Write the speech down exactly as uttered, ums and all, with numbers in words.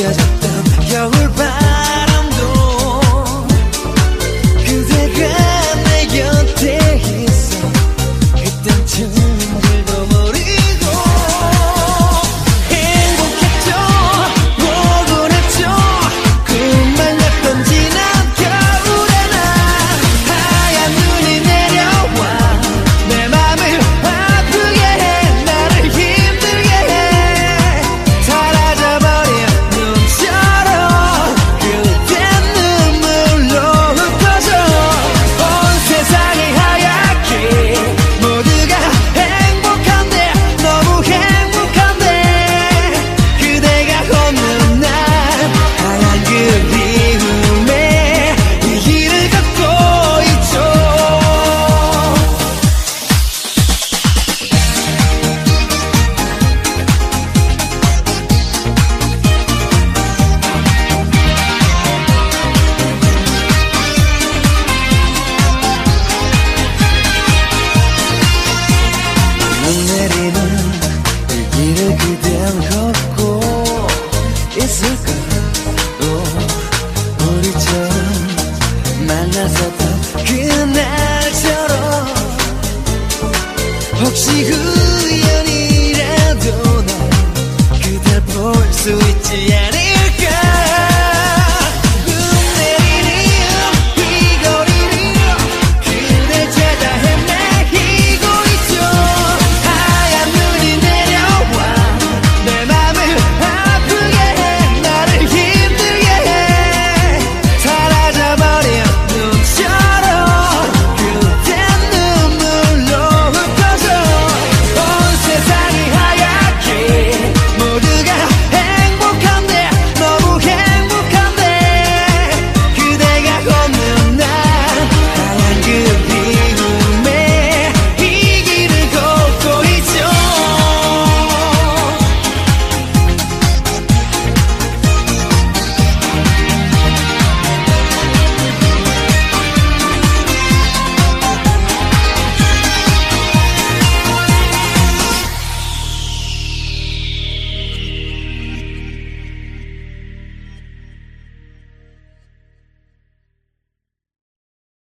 느껴졌던 겨울바람도 그대가 내 곁에 있어 그땐 춤들도 모르고 행복했죠 포근했죠 꿈만 났던 지난 겨울의 날 하얀 눈이 내려와 내 맘을 아프게 해 나를 힘들게 해 사라져버린 눈처럼 그댄 눈물로 흩어져 온 세상이 하얗게 모두가 행복한데 너무 행복한데 그대가 없는 날 하얀 그리움에 이 길을 걷고 있죠. 눈 내리는 이 길을 그댄 걷고 있을까 또 우리처럼 만났었던 그날처럼 혹시 우연이라도 난 그댈 볼 수 있지 않아